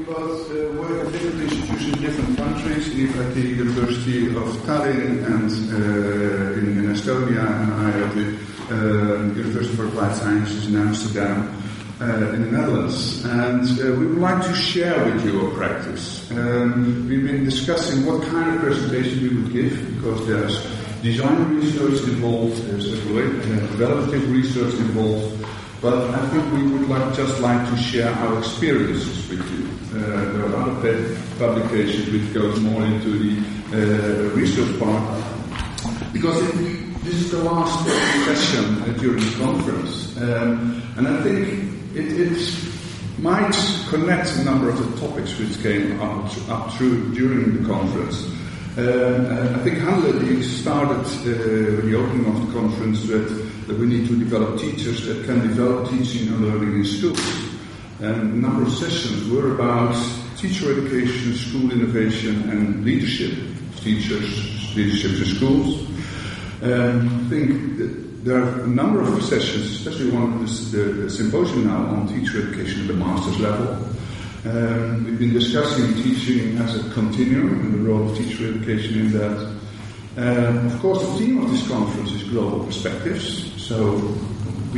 both work at different institutions in different countries, at the University of Tallinn and in Estonia, and I at the University for Applied Sciences in Amsterdam, in the Netherlands. And we would like to share with you our practice. We've been discussing what kind of presentation we would give, because there's design research involved, there's development research involved. But I think we would just like to share our experiences with you. There are other publications which goes more into the research part, because this is the last session during the conference, and I think it might connect a number of the topics which came up through during the conference. I think Hanle started with the opening of the conference that we need to develop teachers that can develop teaching and learning in schools. And a number of sessions were about teacher education, school innovation, and leadership of teachers, leadership in schools. I think that there are a number of sessions, especially one is the symposium now on teacher education at the master's level. We've been discussing teaching as a continuum and the role of teacher education in that. Of course, the theme of this conference is global perspectives. So we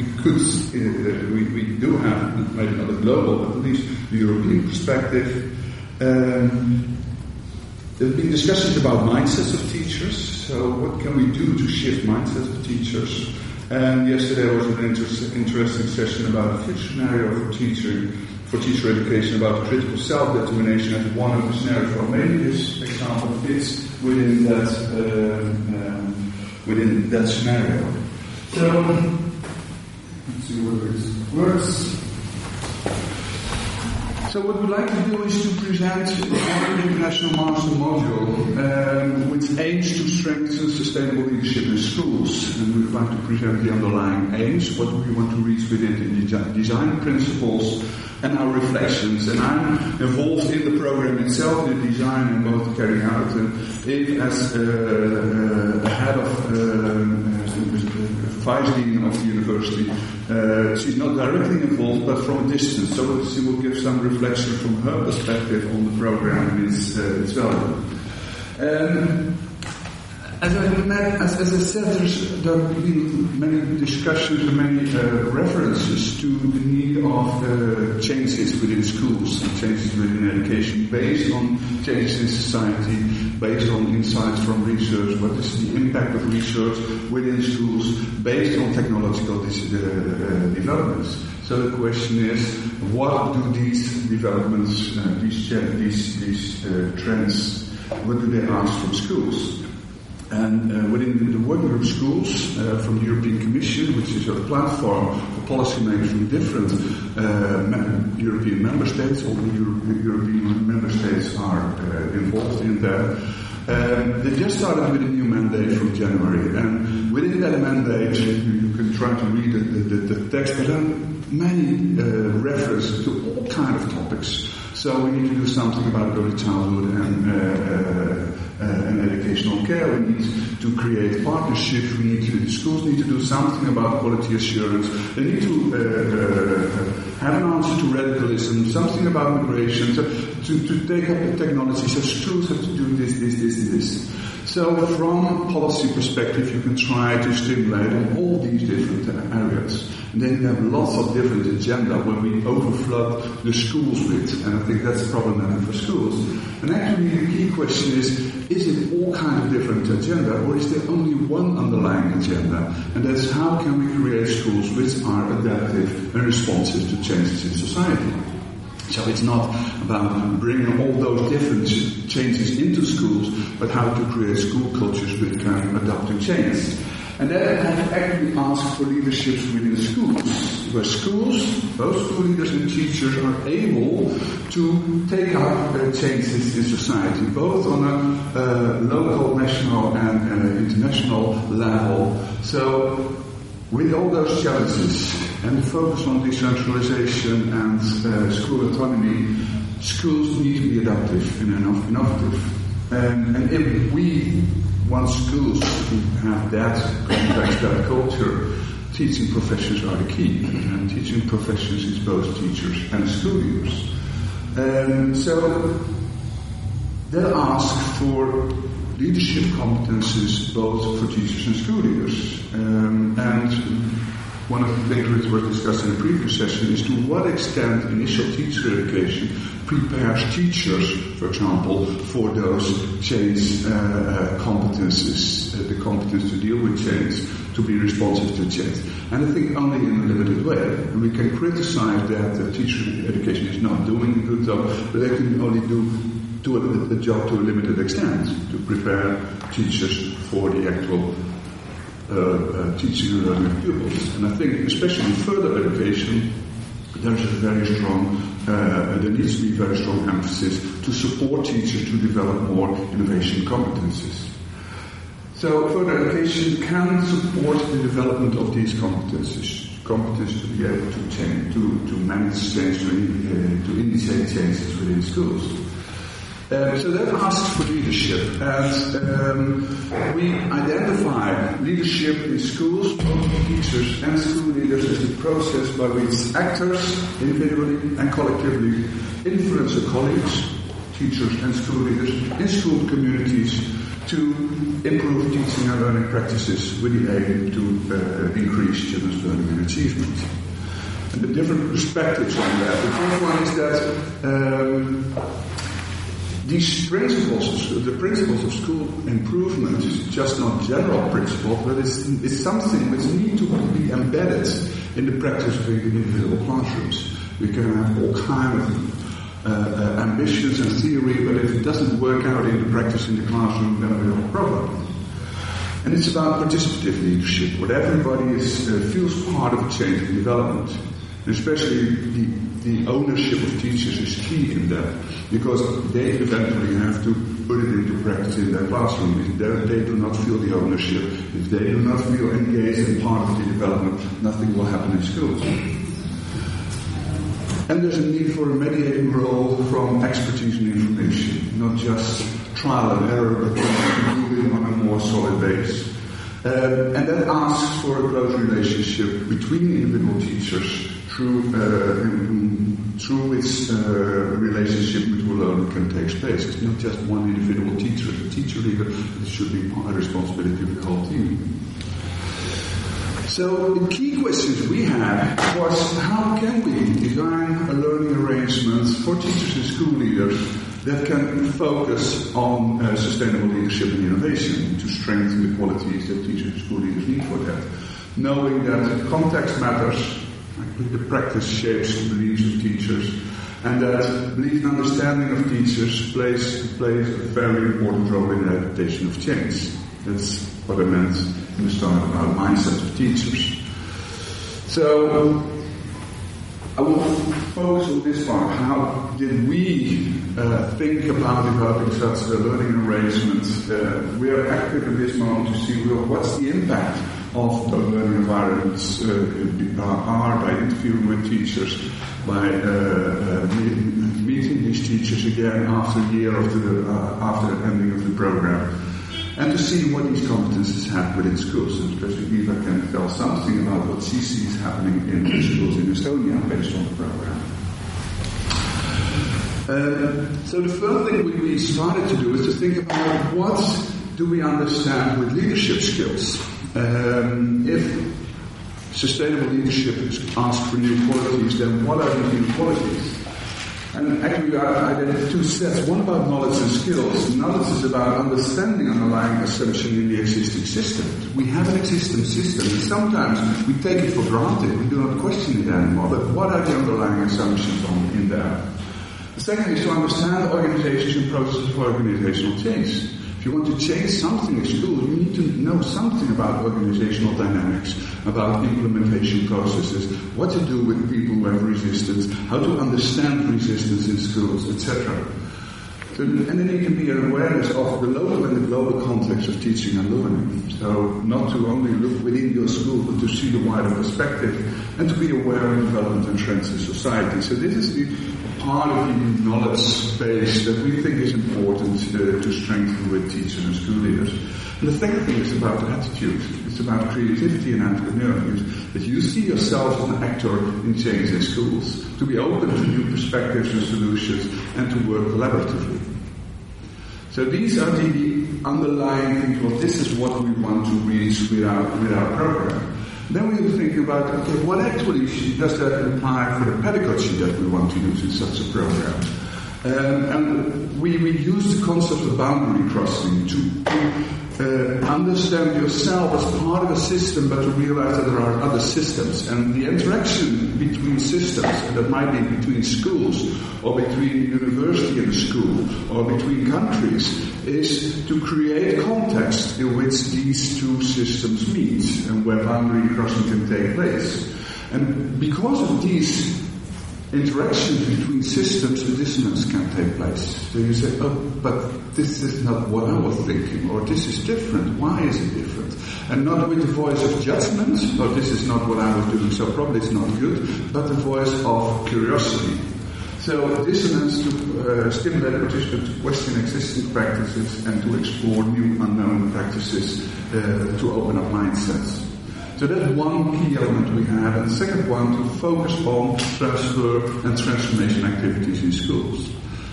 do have maybe not a global, but at least the European perspective. There have been discussions about mindsets of teachers. So what can we do to shift mindsets of teachers? And yesterday was an interesting session about a future scenario for teacher education, about critical self-determination as one of the scenarios. Well, maybe this example fits within that scenario. So let's see whether it works. So what we'd like to do is to present our International Master Module, which aims to strengthen sustainable leadership in schools. And we'd like to present the underlying aims, what we want to reach within the design principles, and our reflections. And I'm involved in the program itself, in the design and both carrying out. And if as the head of Vice Dean of the university, she's not directly involved, but from a distance. So she will give some reflection from her perspective on the program and its value. As I said, there have been many discussions and many references to the need of changes within schools and changes within education based on changes in society, based on insights from research, what is the impact of research within schools based on technological developments. So the question is, what do these developments, these trends, what do they ask from schools? And within the working group schools from the European Commission, which is a platform for policymakers from different European member states, all the European member states are involved in that. They just started with a new mandate from January, and within that mandate, you can try to read the text, but there are many references to all kinds of topics. So we need to do something about early childhood and educational care. We need to create partnerships. The schools need to do something about quality assurance. They need to have an answer to radicalism, something about migration, to take up the technology. So schools have to do this, and this. So from a policy perspective, you can try to stimulate on all these different areas. And then you have lots of different agenda when we overflood the schools with. And I think that's problematic for schools. And actually the key question is it all kind of different agenda, or is there only one underlying agenda? And that's how can we create schools which are adaptive and responsive to changes in society? So it's not about bringing all those different changes into schools, but how to create school cultures which can adapt to change. And then I have actually asked for leaderships within schools, where schools, both school leaders and teachers, are able to take up changes in society, both on a local, national, and international level. So with all those challenges and the focus on decentralization and school autonomy, schools need to be adaptive and innovative. And if we want schools to have that context, that culture, teaching professions are the key. And teaching professions is both teachers and school leaders. So they ask for leadership competences both for teachers and school leaders. And one of the things we were discussing in the previous session is to what extent initial teacher education prepares teachers, for example, for those change competences, the competence to deal with change, to be responsive to change. And I think only in a limited way. And we can criticize that teacher education is not doing a good job, but they can only do the job to a limited extent, to prepare teachers for the actual teaching and learning of pupils. And I think, especially in further education, there needs to be very strong emphasis to support teachers to develop more innovation competencies. So further education can support the development of these competencies to be able to change, to manage change, to initiate changes within schools. So they've asked for leadership, and we identify leadership in schools, both teachers and school leaders, as the process by which actors, individually and collectively, influence their colleagues, teachers and school leaders, in school communities to improve teaching and learning practices with the aim to increase children's learning and achievement. And the different perspectives on that. The first one is that these principles, the principles of school improvement, is just not general principles, but it's something which needs to be embedded in the practice of individual classrooms. We can have all kinds of ambitions and theory, but if it doesn't work out in the practice in the classroom, then we have a problem. And it's about participative leadership, where everybody feels part of change and development. And especially the ownership of teachers is key in that, because they eventually have to put it into practice in their classroom. If they do not feel the ownership, if they do not feel engaged in part of the development, nothing will happen in schools. And there's a need for a mediating role from expertise and information, not just trial and error, but moving on a more solid base. And that asks for a close relationship between individual teachers through its relationship with who learning can take place. It's not just one individual teacher, the teacher leader, it should be a responsibility of the whole team. So the key questions we had was, how can we design a learning arrangement for teachers and school leaders that can focus on sustainable leadership and innovation to strengthen the qualities that teachers and school leaders need for that, knowing that context matters. The practice shapes the beliefs of teachers, and that belief and understanding of teachers plays a very important role in the adaptation of change. That's what I meant in the start about mindset of teachers. So I will focus on this part. How did we think about developing such a learning arrangement? We are active at this moment to see what's the impact of the learning environments are by interviewing with teachers, by meeting these teachers again after a year after the ending of the program, and to see what these competences have within schools. And especially Eva can tell something about what she sees happening in the schools in Estonia based on the program. So the first thing we started to do is to think about what do we understand with leadership skills. If sustainable leadership asks for new qualities, then what are these new qualities? And actually I identified two sets. One about knowledge and skills. Knowledge is about understanding underlying assumption in the existing system. We have an existing system, and sometimes we take it for granted. We do not question it anymore. But what are the underlying assumptions in there? The second is to understand organizations and processes for organizational change. If you want to change something in school, you need to know something about organizational dynamics, about implementation processes, what to do with people who have resistance, how to understand resistance in schools, etc. So, and then you can be an awareness of the local and the global context of teaching and learning. So not to only look within your school, but to see the wider perspective and to be aware of development and trends in society. So this is the part of the knowledge base that we think is important to strengthen with teachers and school leaders. And the second thing is about attitude. It's about creativity and entrepreneurship. That you see yourself as an actor in change in schools, to be open to new perspectives and solutions, and to work collaboratively. So these are the underlying things. Well, this is what we want to reach with our program. Then we will think about, okay, what actually does that imply for the pedagogy that we want to use in such a program? And we use the concept of boundary crossing to understand yourself as part of a system, but to realize that there are other systems. And the interaction between systems, that might be between schools, or between university and school, or between countries, is to create context in which these two systems meet, and where boundary crossing can take place. And because of these interactions between systems, and dissonance can take place. So you say, oh, but this is not what I was thinking, or this is different. Why is it different? And not with the voice of judgment, or this is not what I was doing, so probably it's not good, but the voice of curiosity. So dissonance to stimulate participants to question existing practices and to explore new unknown practices to open up mindsets. So that's one key element we have. And the second one, to focus on transfer and transformation activities in schools.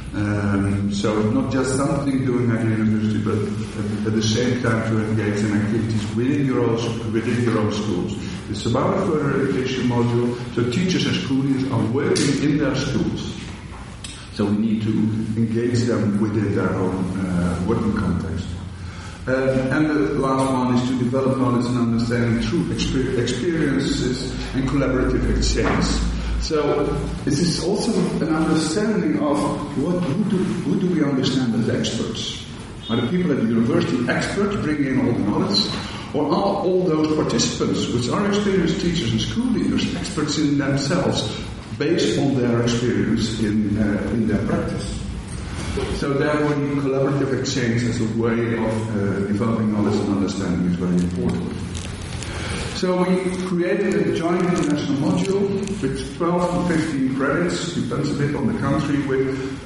So not just something doing at university, but at the same time to engage in activities within your own schools. It's about a further education module, so teachers and schoolies are working in their schools. So we need to engage them within their own working context. And the last one is to develop knowledge and understanding through experiences and collaborative exchange. So this is also an understanding of who do we understand as experts? Are the people at the university experts bringing in all the knowledge? Or are all those participants, which are experienced teachers and school leaders, experts in themselves, based on their experience in their practice? So therefore, the collaborative exchange as a way of developing knowledge and understanding is very important. So we created a joint international module with 12 to 15 credits, depends a bit on the country, with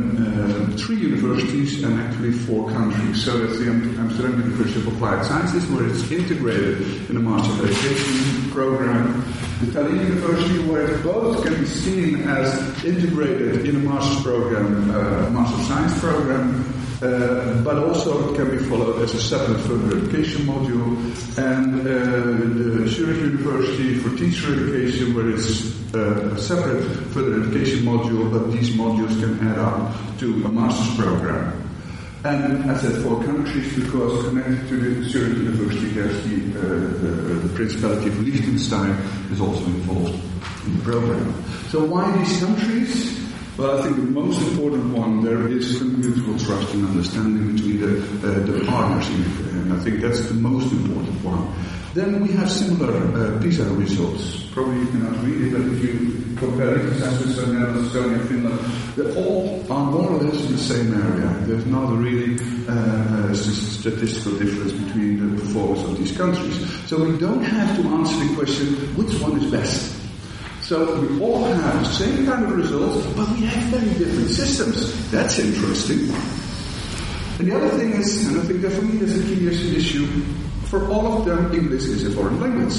3 universities and actually 4 countries. So that's the Amsterdam University of Applied Sciences, where it's integrated in the Master of Education program. The Tallinn University, where both can be seen as integrated in a master's program, Master of Science program, but also it can be followed as a separate further education module. And the Zurich University for teacher education, where it's a separate further education module, but these modules can add up to a master's program. And I said 4 countries because connected to the Zurich University, there's the Principality of Liechtenstein is also involved in the program. So why these countries? Well, I think the most important one, there is mutual trust and understanding between the partners, and I think that's the most important one. Then we have similar PISA results. Probably you cannot read it, but if you compare it to Switzerland, Estonia, Finland, they all are more or less in the same area. There's not a really statistical difference between the performance of these countries. So we don't have to answer the question, which one is best? So we all have the same kind of results, but we have very different systems. That's interesting. And the other thing is, and I think that for me is a key issue, for all of them, English is a foreign language.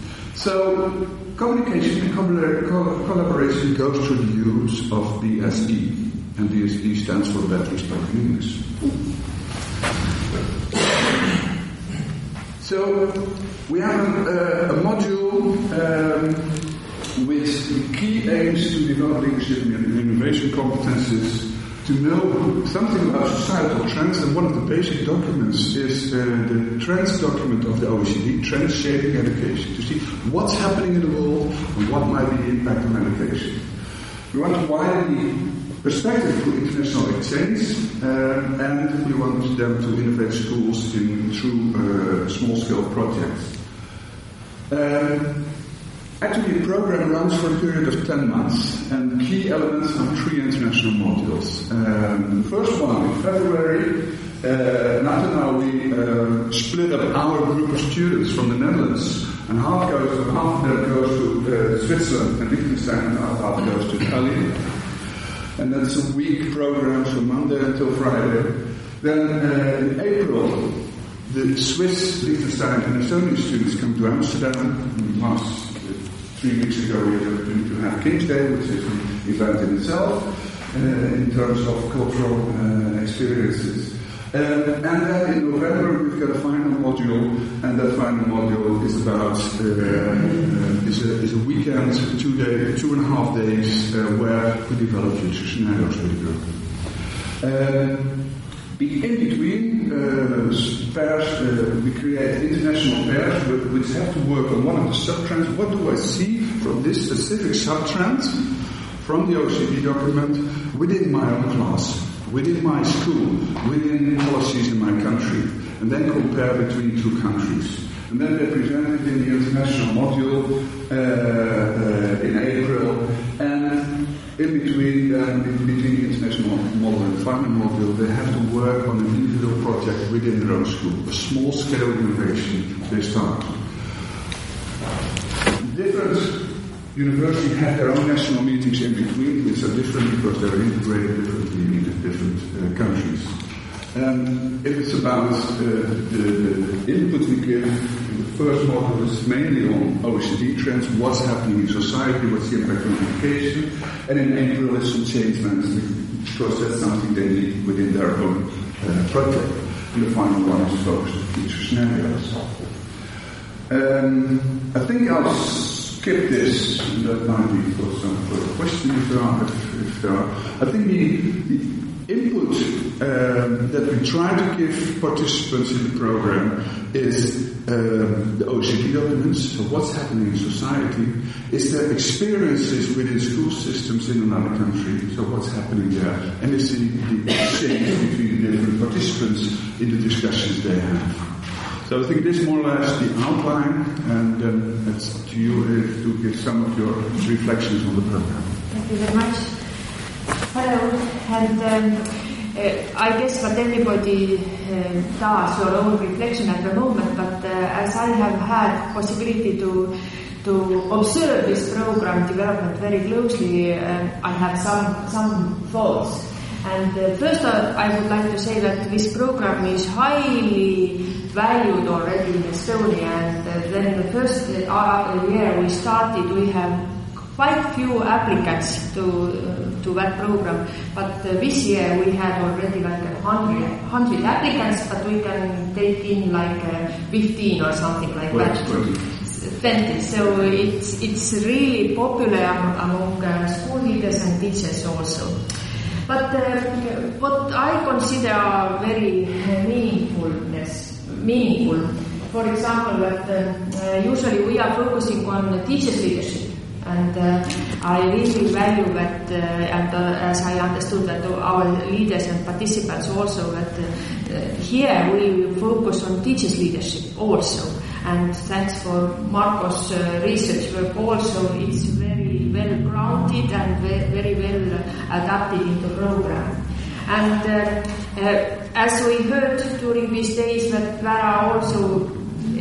So communication and collaboration goes through the use of BSE, and BSE stands for Better Spoken English. So we have a module with key aims to develop leadership and innovation competences, to know something about societal trends, and one of the basic documents is the trends document of the OECD, Trends Shaping Education, to see what's happening in the world and what might be the impact on education. We want to widen the perspective for international exchange, and we want them to innovate schools through small-scale projects. Actually, the program runs for a period of 10 months, and key elements are 3 international modules. The first one, in February, now we split up our group of students from the Netherlands, and half of them goes to Switzerland and Liechtenstein, and half goes to Tallinn. And that's a week program from Monday until Friday. Then in April, the Swiss, Liechtenstein and Estonian students come to Amsterdam. Last 3 weeks ago we had the opportunity to have King's Day, which is an event in itself in terms of cultural experiences. And then in November we've got a final module, and that final module is about is a weekend, 2.5 days, where we develop future scenarios with the group. In between pairs, we create international pairs which have to work on one of the subtrends. What do I see from this specific subtrend from the OECD document within my own class, within my school, within policies in my country, and then compare between two countries. And then they present it in the international module in April, and in between the international model and the final module, they have to work on an individual project within their own school, a small-scale innovation they start. Different universities have their own national meetings in between, which are different because they're integrated differently in different countries. And if it's about the input we give, the first module is mainly on OECD trends, what's happening in society, what's the impact on education, and in April is some change management, because that's something they need within their own project. And the final one is focused on future scenarios. I think I'll skip this, and that might be for some further questions if there are. I think the input that we try to give participants in the program is the OECD documents, so what's happening in society, is their experiences within school systems in another country, so what's happening there, and it's the exchange between the different participants in the discussions they have. So I think this is more or less the outline, and it's up to you to give some of your reflections on the program. Thank you very much. Hello, and I guess that everybody does your own reflection at the moment, but as I have had possibility to observe this program development very closely, I have some thoughts. And first I would like to say that this program is highly valued already in Estonia, and then in the first year we started, we have quite few applicants to that program, but this year we had already like 100 applicants, but we can take in like 15 or something like that. 20. So it's really popular among school leaders and teachers also. But what I consider very meaningful, for example, that usually we are focusing on teachers' leadership. And I really value that, and as I understood that our leaders and participants also, that here we focus on teachers' leadership also. And thanks for Marco's research work also, it's very well grounded and very well adapted in the program. And as we heard during these days, that there are also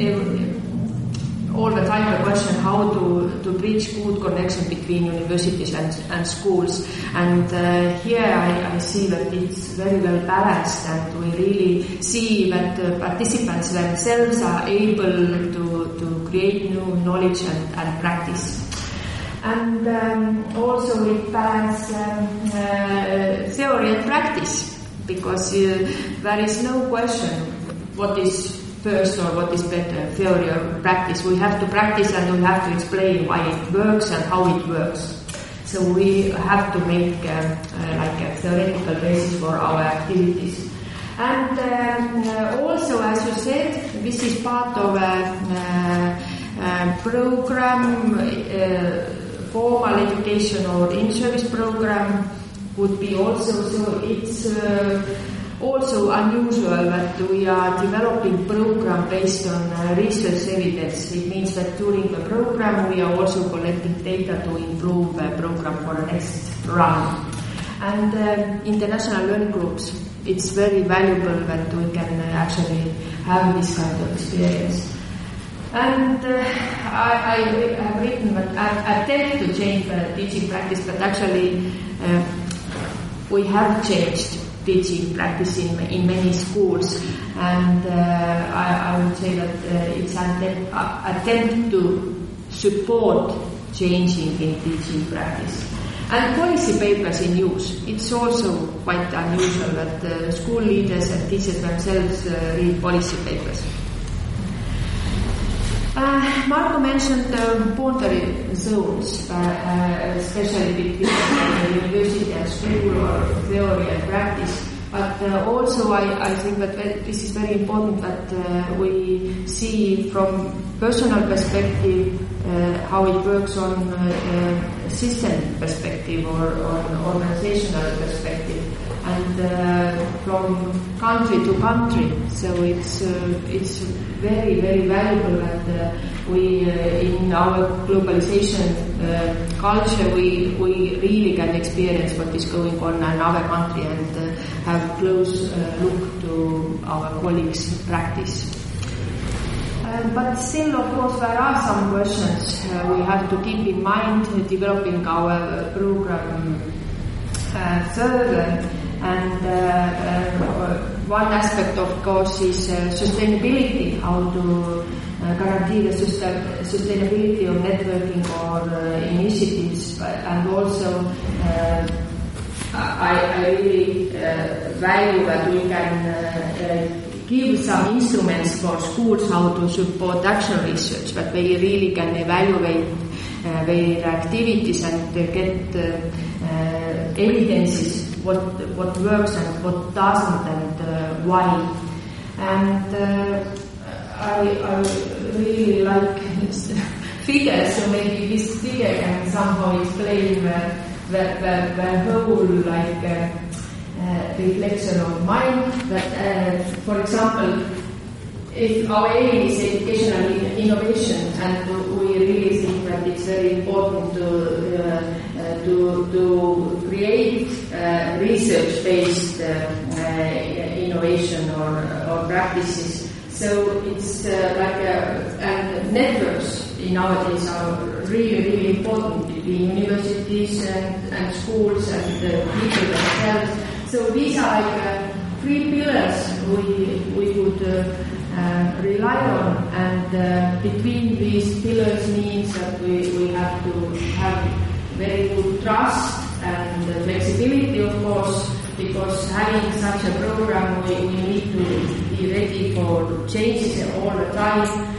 all the time the question how to bridge good connection between universities and schools. And here I see that it's very well balanced, and we really see that the participants themselves are able to create new knowledge and practice. And also it balances theory and practice, because there is no question what is first or what is better, theory or practice. We have to practice and we have to explain why it works and how it works. So we have to make like a theoretical basis for our activities. And also, as you said, this is part of a program, formal education or in-service program would be also, so it's also unusual that we are developing program based on research evidence. It means that during the program we are also collecting data to improve the program for the next round. And international learning groups, it's very valuable that we can actually have this kind of experience. And I have written that I attempt to change the teaching practice, but actually we have changed. teaching practice in many schools, and I would say that it's an attempt to support changing in teaching practice. And policy papers in use. It's also quite unusual that school leaders and teachers themselves read policy papers. Marco mentioned the boundary zones, especially between university and school, or theory and practice. But also I think that this is very important that we see from personal perspective how it works on system perspective or on organizational perspective, and from country to country. So it's very, very valuable that we in our globalization culture we really can experience what is going on in another country and have close look to our colleagues' practice. But still, of course, there are some questions we have to keep in mind developing our program further. And one aspect, of course, is sustainability, how to guarantee the sustainability of networking or initiatives. And also, I really value that we can give some instruments for schools how to support action research, but they really can evaluate their activities and get evidences what works and what doesn't and why. And I really like figures, so maybe this figure can somehow explain the whole reflection of mind. That, for example, if our aim is educational innovation, and we really think that it's very important to create research-based innovation or practices. So it's and networks nowadays are really, really important between universities and schools and people themselves. So these are three pillars we would rely on, and between these pillars means that we have to have very good trust and flexibility, of course, because having such a program we need to be ready for changes all the time.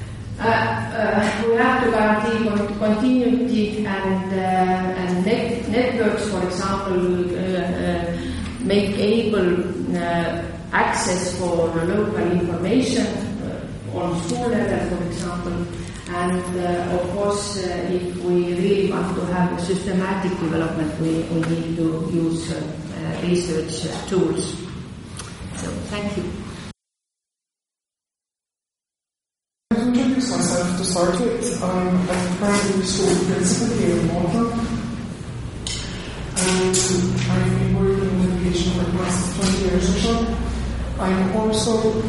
We have to guarantee continuity and networks, for example, make able access for local information on school level, for example. And of course, if we really want to have a systematic development, we need to use research tools. So, thank you. To introduce myself to start with, I'm a primary school principal here in Malta, and I've been working in education for the past 20 years or so. I'm also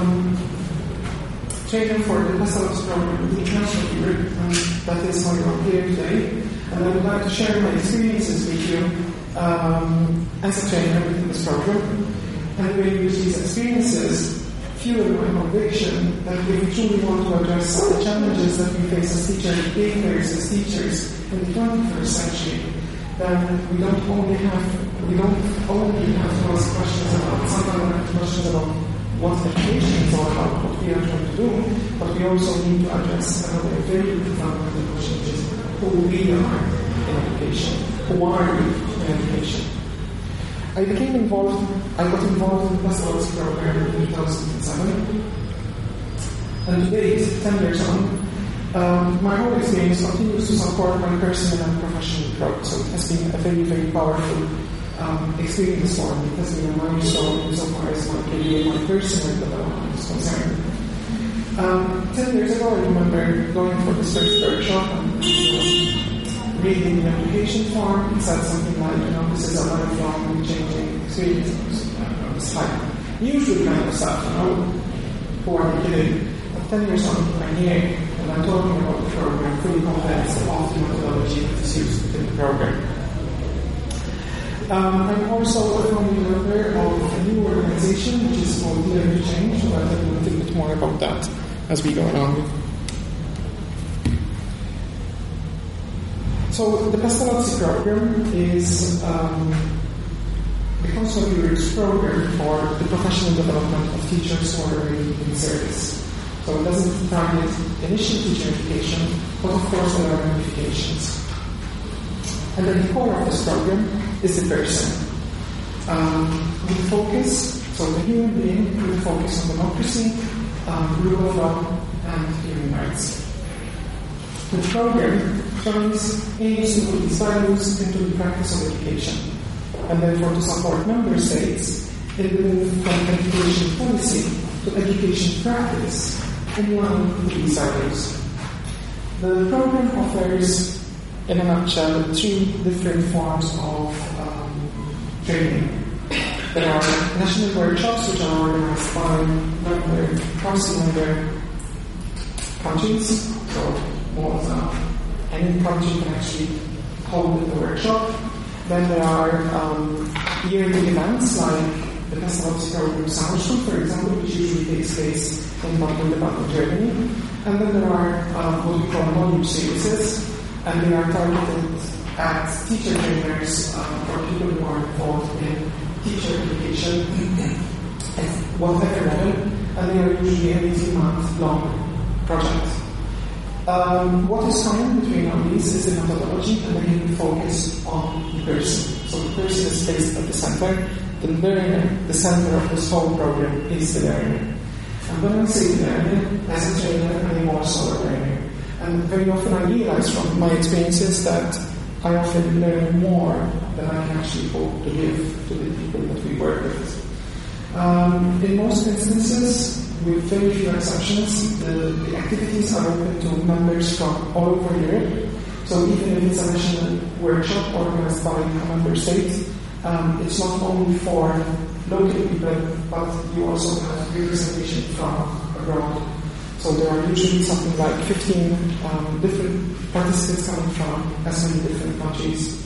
training for the Bachelor's program in the international year, and that is why I'm here today. And I would like to share my experiences with you as a trainer within this program. And the way we use these experiences fuel my conviction that if we truly want to address the challenges that we face as teachers in the 21st century, then we don't only have to ask questions about, sometimes we have questions about what education is all about, what we are trying to do, but we also need to address another very fundamental question, which is who we are in education, who are we in education. I got involved in the Bachelor's program in 2007, and to date, 10 years on, my whole experience continues to support my personal and professional growth. So it has been a very, very powerful experience for me. It has been a milestone insofar as my career, my personal development is concerned. 10 years ago, I remember going for this first workshop and reading the application form. It said something like, this is a lifelong changing experience. It's like usual kind of stuff, who are you kidding? But 10 years on, I'm here, and I'm talking about the program, fully convinced of the methodology that is used within the program. I'm also a founding member of a new organization which is called Learn to Change, so I'll tell you a little bit more about that as we go along. So the Pestalozzi program is the Council of Europe's program for the professional development of teachers who are already in service. So it doesn't target initial teacher education, but of course there are ramifications. And at the core of this program is the person. With focus, so the human being with focus on democracy, rule of law, and human rights. The program aims to put these values into the practice of education, and therefore to support member states in the move from education policy to education practice in line with these values. The program offers, in a nutshell, 3 different forms of training. There are national workshops which are organized by council-member countries, so any country can actually hold a workshop. Then there are yearly events like the Pestalozzi program Sommerschule, for example, which usually takes place in Baden-Württemberg, Germany. And then there are what we call module series, and they are targeted at teacher trainers or people who are involved in teacher education at whatever level, and they are usually an 18-month long project. What is common between all these is the methodology and the focus on the person. So the person is placed at the center. The learner, the center of this whole program, is the learner. And when I say the learner, as a trainer, I am also a learner. And very often I realize from my experiences that I often learn more than I can actually hope to give to the people that we work with. In most instances, with very few exceptions, the activities are open to members from all over Europe. So even if it's a national workshop organized by a member state, it's not only for local people, but you also have representation from abroad. So there are usually something like 15 different participants coming from as many different countries.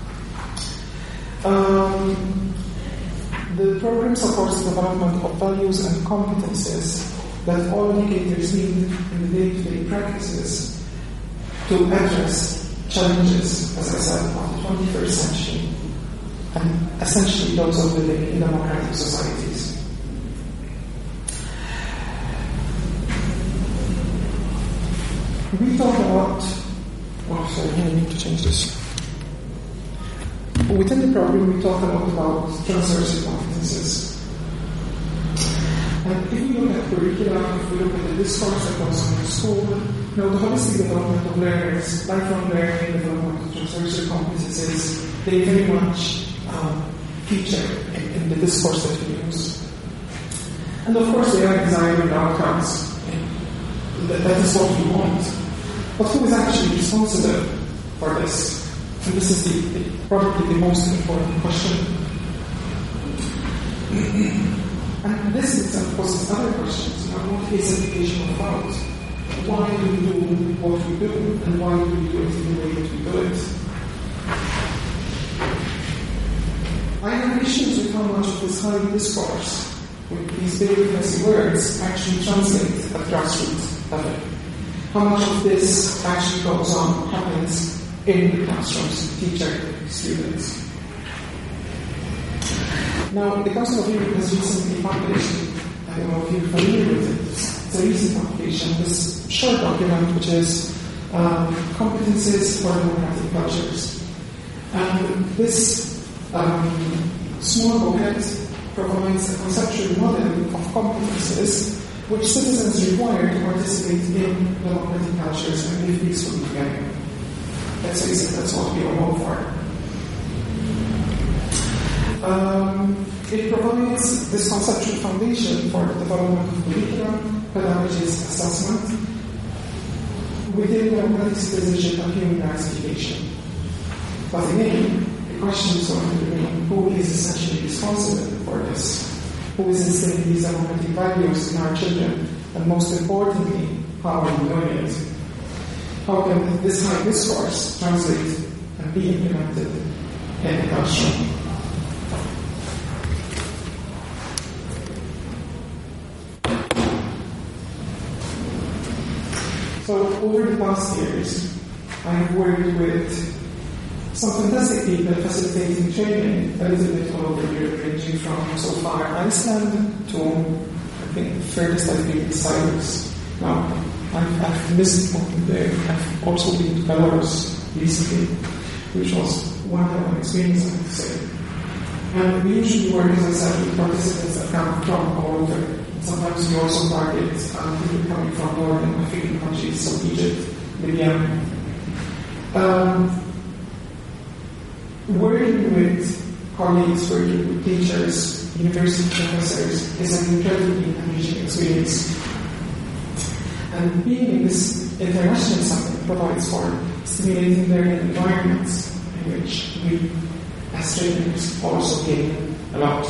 The program supports the development of values and competences that all educators need in the day-to-day practices to address challenges, as I said, of the 21st century, and essentially those of living in democratic societies. We talk about... I need to change this. Within the program, we talk a lot about transversal competences. And if we look at curricula, if we look at the discourse that goes on in school, the holistic development of learners, lifelong learning, development of transversal competences, they very much feature in the discourse that we use. And of course, they are desired outcomes. That is what we want. But who is actually responsible for this? And this is probably the most important question. And this itself poses other questions. What is education about? Why do we do what we do? And why do we do it in the way that we do it? I have issues with how much of this high discourse, with these big messy words, actually translate at grassroots level. How much of this actually goes on, happens in the classrooms, teacher, students. Now, the Council of Europe has recently published, I don't know if you're familiar with it, it's a recent publication, this short document which is Competences for Democratic Cultures. And this small booklet provides a conceptual model of competences which citizens require to participate in democratic cultures and live peacefully together. Let's face it, that's what we all hope for. It provides this conceptual foundation for the development of curriculum, pedagogies, assessment, within democratic citizenship and human rights education. But again, the question is going to remain, who is essentially responsible for this? Who is instilling these democratic values in our children? And most importantly, how are we doing it? How can this high discourse translate and be implemented in the classroom? over the past years, I have worked with some fantastic people facilitating training a little bit all over Europe, ranging from so far Iceland to, I think, the furthest I've been is Cyprus. Now, I've missed one there. I've also been to Belarus recently, which was one of my experience, I have to say. And we usually work, as I said, with participants that come from all over. Sometimes we also target people coming from northern African countries, so Egypt, Libya. Working with colleagues, working with teachers, university professors is an incredibly enriching experience. And being in this international setting provides for stimulating learning environments in which we, as trainers, also gain a lot.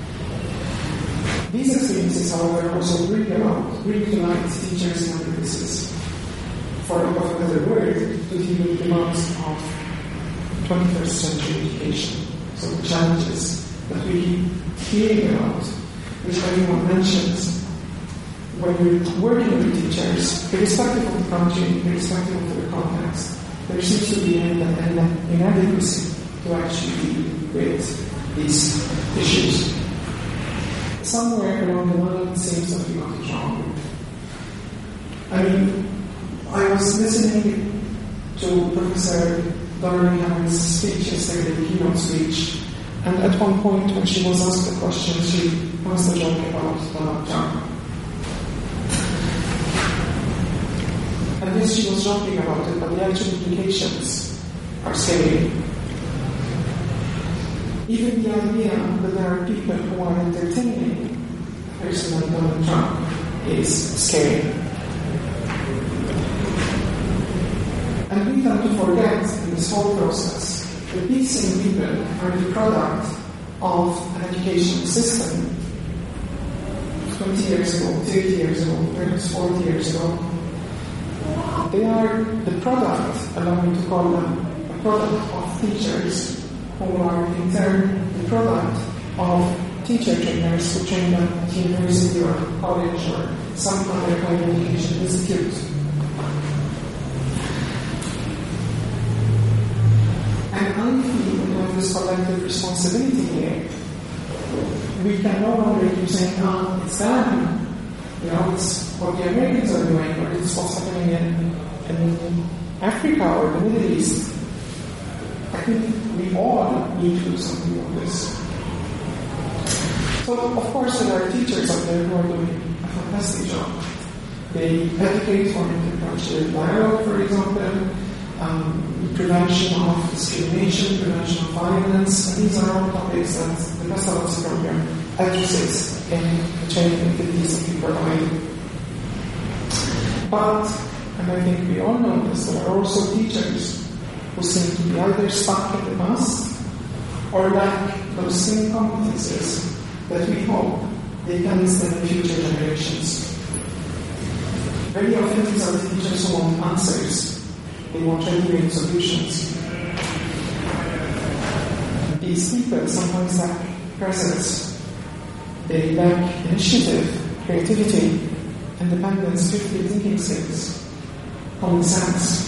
These experiences, however, also bring to light teachers and practices, for lack of a better word, to deal with the demands of 21st century education. So the challenges that we keep hearing about, which everyone mentions, when we're working with teachers, irrespective of the country, irrespective of the context, there seems to be an inadequacy to actually deal with these issues. Somewhere along the line, it seems that we got it wrong. I mean, I was listening to Professor Dorothy Hammond's speech yesterday, the keynote speech, and at one point when she was asked the question, she asked a joke about Donald Trump. And yes, she was joking about it, but the actual implications are scary. Even the idea that there are people who are entertaining a person like Donald Trump is scary. And we tend to forget in this whole process that these same people are the product of an educational system 20 years ago, 30 years ago, perhaps 40 years ago. They are the product, allow me to call them, a product of teachers who are in turn the product of teacher trainers who train them at university or college or some other higher education institute. And I feel we have this collective responsibility here. We can no longer keep saying, it's them. It's what the Americans are doing, or it's what's happening in Africa or the Middle East. I think we all need to do something on this. So, of course, there are teachers out there who are doing a fantastic job. They advocate for intercultural dialogue, for example, prevention of discrimination, prevention of violence, and these are all topics that the Pestalozzi program addresses in the training activities that we provide. But, and I think we all know this, there are also teachers who seem to be either stuck in the past or lack those same competences that we hope they can instill in future generations. Very often these are the teachers who want answers. They want ready-made solutions. These people sometimes lack presence. They lack initiative, creativity, independence, critical thinking skills, common sense.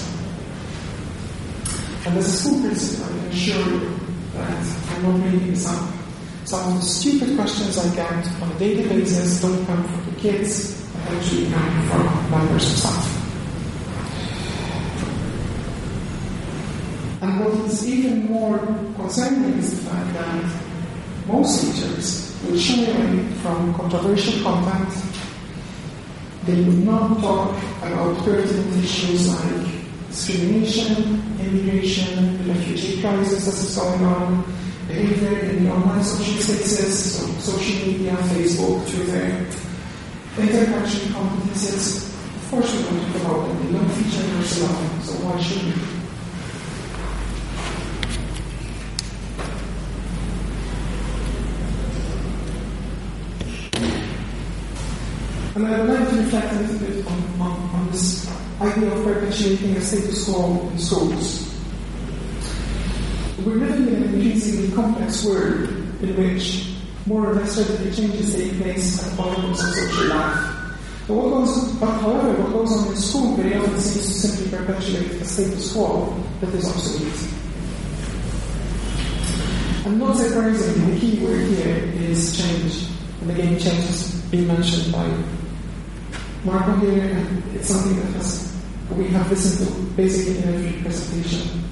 And as a school principal, I can assure you that I'm not making this up. Some of the stupid questions I get on a daily basis don't come from the kids, but actually come from members of staff. And what is even more concerning is the fact that most teachers will shy away from controversial content. They would not talk about pertinent issues like discrimination, immigration, the refugee crisis that is going on, behavior in the online social spaces, so social media, Facebook, Twitter, intercultural competences. Of course we don't talk about them. They don't feature in our syllabus, so why should we? And I would like to reflect a little bit on this idea of perpetuating a status quo in schools. We're living in an increasingly complex world in which more or less radical changes take place at all levels of social life. However, what goes on in school very often seems to simply perpetuate a status quo that is obsolete. And not surprisingly, the key word here is change. And again, change has been mentioned by Marco here, and it's something that we have listened to basically in every presentation.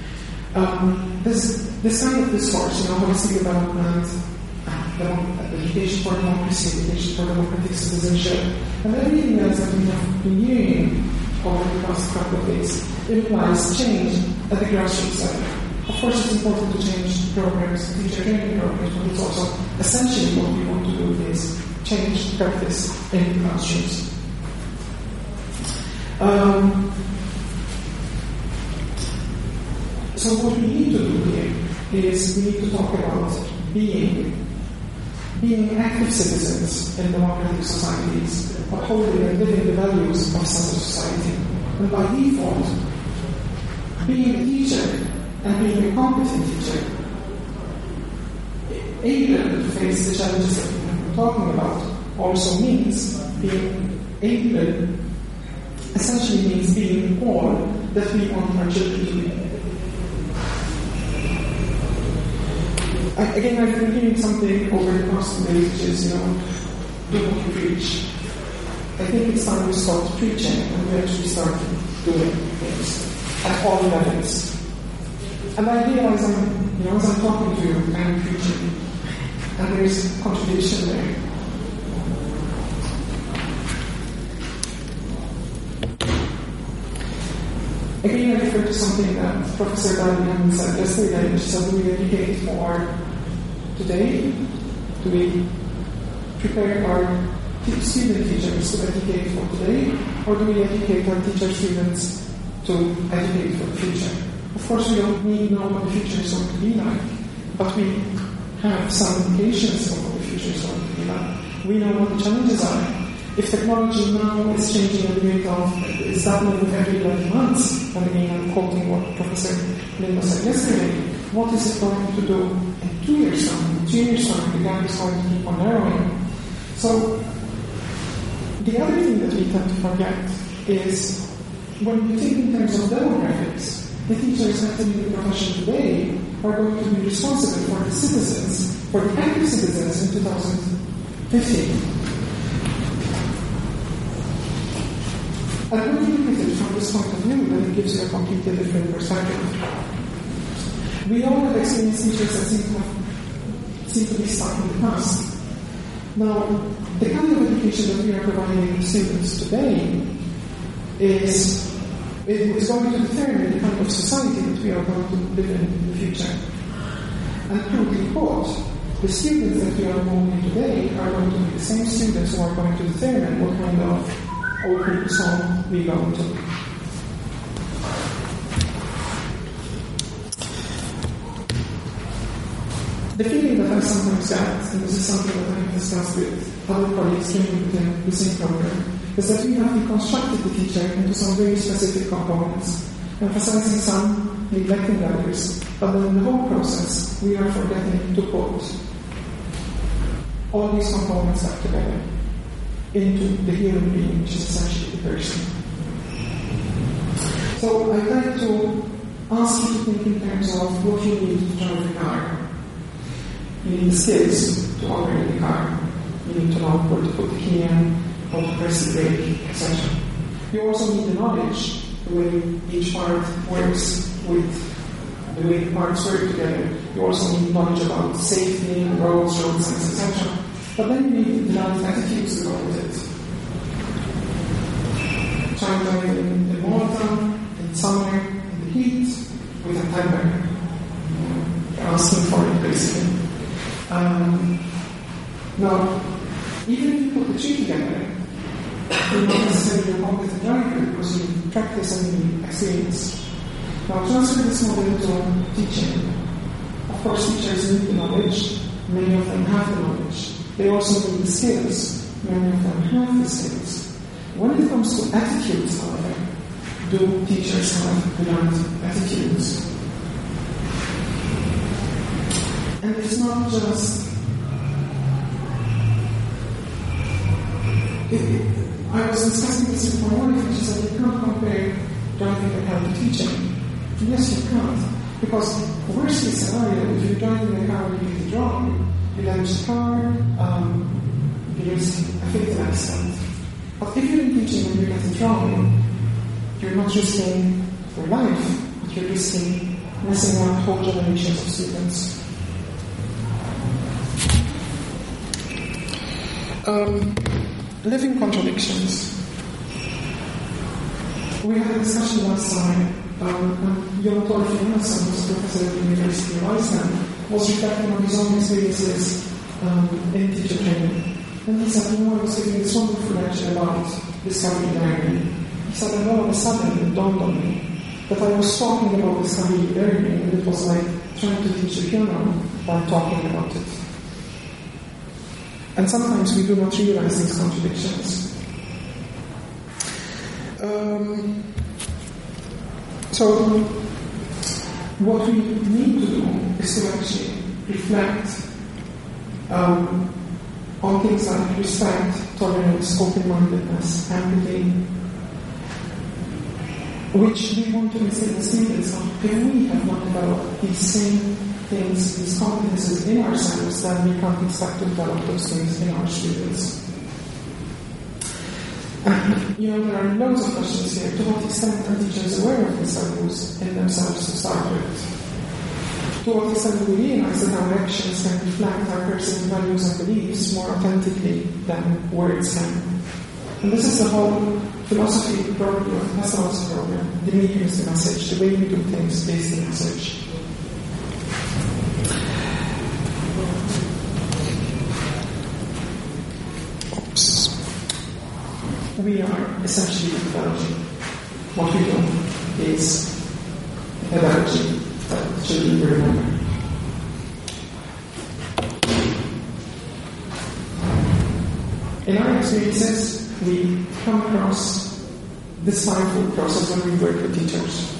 This kind of discourse, holistic development, education for democracy, education for democratic citizenship, and everything else that we have been hearing over the past couple of days implies change at the grassroots level. Of course, it's important to change programs, teacher training programs, but it's also essentially what we want to do is change practice in the classrooms. So what we need to do here is we need to talk about being active citizens in democratic societies, upholding and living the values of such a society, and by default, being a teacher and being a competent teacher, able to face the challenges that we have been talking about, also means being able, essentially means being all that we want our children to be. Again, I've been hearing something over the past 2 days, which is, do what you preach. I think it's time we stopped preaching and we actually started doing things at all levels. And I realize as I'm talking to you, I'm preaching, and there's a contradiction there. Again, I refer to something that Professor Darwin said yesterday, which is, do we educate for today? Do we prepare our student teachers to educate for today? Or do we educate our teacher students to educate for the future? Of course, we don't need to know what the future is going to be like, but we have some indications of what the future is going to be like. We know what the challenges are. If technology now is changing at the rate of, is doubling every 11 months, and again I'm quoting what Professor Lindo said yesterday, what is it going to do in 2 years' time? In 2 years' time, the gap is going to keep on narrowing. So, the other thing that we tend to forget is, when we think in terms of demographics, the teachers active in the profession today are going to be responsible for the citizens, for the active citizens in 2015. And when you look at it from this point of view, then it gives you a completely different perspective. We all have experienced teachers that seem to be stuck in the past. Now, the kind of education that we are providing students today is going to determine the kind of society that we are going to live in the future. And crudely put, the students that we are molding today are going to be the same students who are going to determine what kind of open song we go into. The feeling that I sometimes get, and this is something that I have discussed with other colleagues training within the same program, is that we have deconstructed the teacher into some very specific components, emphasizing some, neglecting others, but then in the whole process, we are forgetting to put all these components back together into the human being, which is essentially the person. So I'd like to ask you to think in terms of what you need to drive the car. You need the skills to operate the car. You need to know where to put the key in, how to press the brake, etc. You also need the knowledge, the way each part works with the way the parts work together. You also need knowledge about safety, roads, road signs, etc. But then you need the right attitudes to go with it. Trying to in Malta, in summer, in the heat, with a timer. You're asking for it, basically. Now, even if you put the two together, you're not necessarily a competent driver because you practice and you experience. Now, transfer this model into teaching. Of course, teachers need the knowledge. Many of them have the knowledge. They also need the skills. Many of them have the skills. When it comes to attitudes, however, do teachers have the right attitudes? And it's not just... I was discussing this with my wife, and she said, you can't compare driving a car to teaching. Yes, you can't. Because worst case scenario, if you're driving a car and you get it wrong, you damage the car, you risk a fatal accident. But if you're in teaching and you get it wrong, you're not risking your life, but you're risking messing up whole generations of students. Living contradictions. We had a discussion last time. Jon Torfinn Hansen, who's a professor at the University of Iceland, was reflecting on his own experiences in teacher training. And he said, I was giving this wonderful lecture about discovery learning. He said, and all of a sudden it dawned on me that I was talking about discovery learning, and it was like trying to teach the piano while talking about it. And sometimes we do not realize these contradictions. So, what we need to do is to actually reflect on things like respect, tolerance, open-mindedness, empathy, which we want to instill in students. If we have not developed these same things, these competences in ourselves, then we can't expect to develop those things in our students. There are loads of questions here. To what extent are teachers aware of these values in themselves to start with? To what extent do we realize that our actions can reflect our personal values and beliefs more authentically than words can? And this is the whole philosophy program, philosophy program. The medium is the message, the way we do things is the message. We are essentially pedagogy. What we do is pedagogy that children will remember. In our experiences, we come across this mindful process when we work with teachers.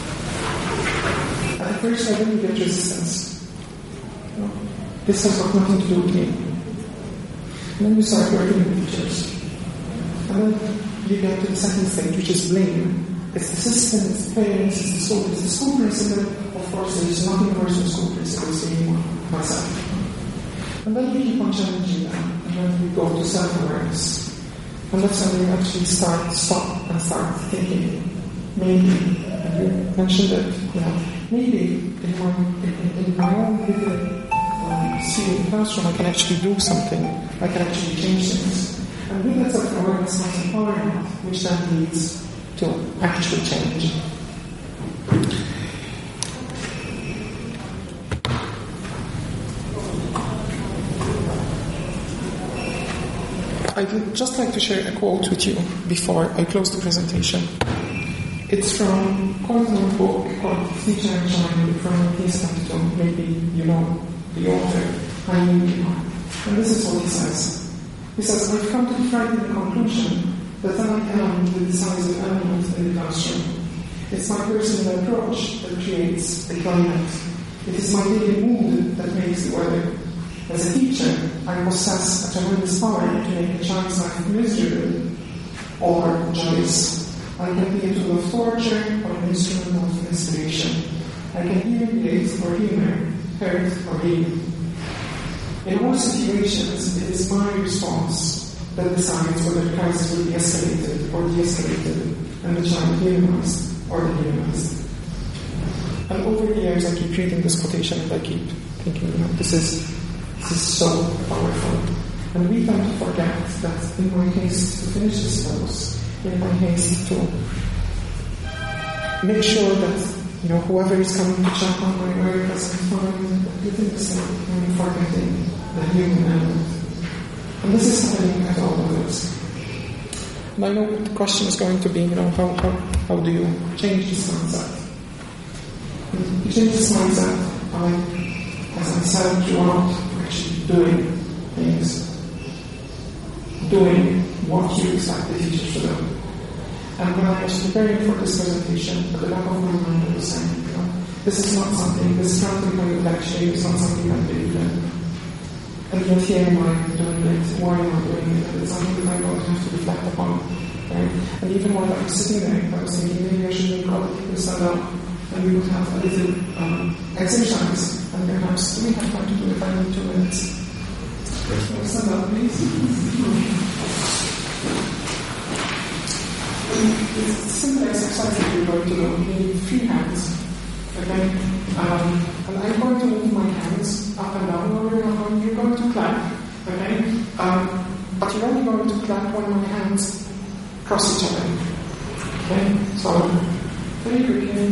At the first level, you get resistance. This has got nothing to do with me. And then you start working with teachers. And then you get to the second stage, which is blame. It's the system, it's the parents, it's the school. It's the school principal. Of course, there is nothing worse than school principal, it's me, myself. And then you keep on challenging them, and then we go to self-awareness. And that's when you actually stop and start thinking. Maybe, and you mentioned that, maybe in my own little student classroom, I can actually do something. I can actually change things. And with that self-awareness comes empowerment, which then leads to actual change. I would just like to share a quote with you before I close the presentation. It's from quite an book called Teacher and Child from Case 22. Maybe you know the author, and this is what he says. He says, I've come to the frightening conclusion that I am the decisive element in the classroom. It's my personal approach that creates the climate. It is my daily mood that makes the weather. As a teacher, I possess a tremendous power to make a child's life miserable or joyous. I can be a tool of torture or an instrument of inspiration. I can humiliate or humor, hurt or heal. In all situations, it is my response that decides whether the crisis will be escalated or de-escalated, and the child minimized or dehumanized. And over the years, I keep reading this quotation and I keep thinking, this is so powerful. And we tend to forget that in my haste to finish this course, in my haste to make sure that whoever is coming to check on my work has confirmed that within the same, I'm forgetting the human element. And this is happening at all levels. And I know the question is going to be, how do you change this mindset? And to change this mindset by, as I said throughout, actually doing things. Doing what you expect the teacher to do. And when I was preparing for this presentation, at the back of my mind I was saying, this is not something, this is not something I would lecture, it's not something I believe in. And and yet here am I doing it, why am I doing it, and it's something that I'm going to have to reflect upon. Right? And even while I was sitting there, I was thinking maybe I should make other people stand up and we would have a little exercise, and perhaps we have time to do it in 2 minutes. Stand up, please. It's a simple exercise that we're going to do. You need 3 hands. Okay? And I'm going to move my hands up and down. You're going to clap. Okay? But you're only going to clap when my hands cross each other. Okay? So, very quickly.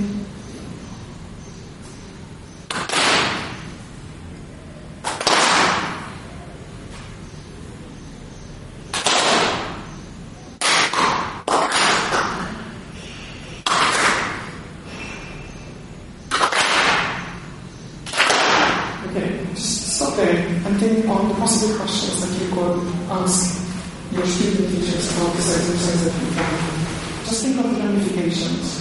And think on the possible questions that you could ask your student teachers about this exercise that you've done. Just think of the ramifications.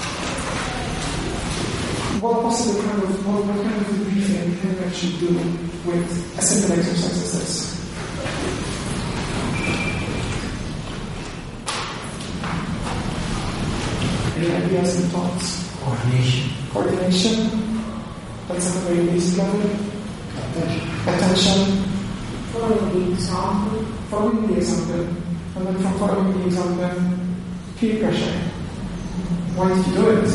What kind of briefing can you actually do with a simple exercise as this? Any ideas and thoughts? Coordination. That's at a very basic level. Attention. Following the example. And then from following the example, peer pressure. Why did you do it?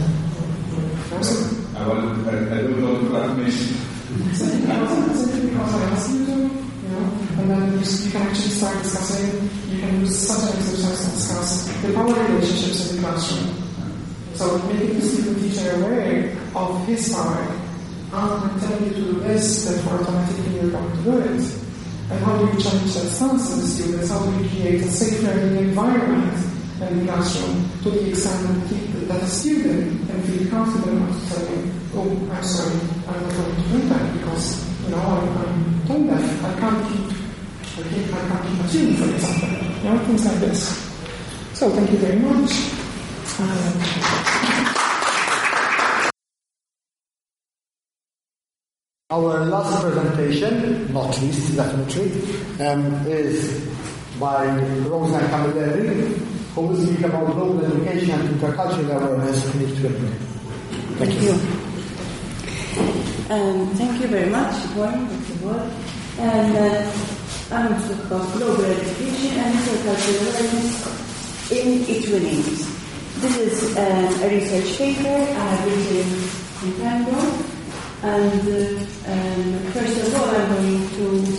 I don't know the classmates. Simply because I asked you to, and then you can actually start discussing, you can use such an exercise to discuss the power relationships in the classroom. So making the student teacher aware of his power. I'm telling you to do this, therefore automatically you're going to do it. And how do you change that stance in the students? How do you create a safe learning environment in the classroom to the extent that a student can feel confident enough to say, oh, I'm sorry, I'm not going to do that because, I'm tone deaf. I can't keep a tune, for example. Things like this. So thank you very much. Our last presentation, not least definitely, is by Rosa Camilleri, who will speak about global education and intercultural awareness in Lithuania. Thank you. Thank you very much. Good morning, first of all. And I'm going to talk about global education and intercultural awareness in Lithuania. This is a research paper I have written in Tango. And first of all, I'm going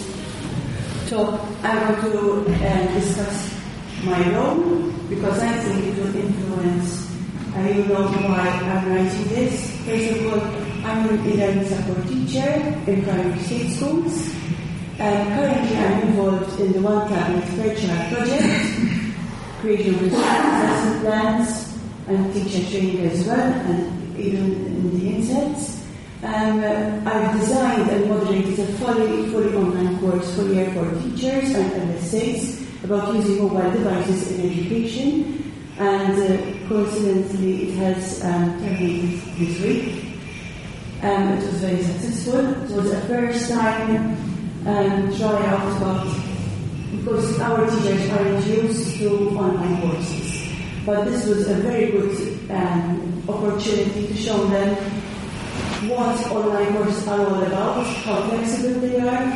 to discuss my role because I think it will influence. You know why I'm writing this. First of all, I'm an e-learning support teacher in primary state schools. Currently, I'm involved in the One Tablet Per Child project, creation of assessment plans, and teacher training as well, and even in the insets. I've designed and moderated a fully online course for Year 4 teachers and MSAs about using mobile devices in education, and coincidentally it has terminated this week. It was very successful. It was a first time tryout because our teachers aren't used to online courses. But this was a very good opportunity to show them what online courses are all about, how flexible they are.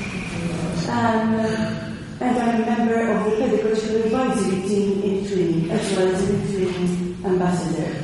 And I'm a member of the pedagogical advisory team in Lithuania, as well as a Lithuanian ambassador.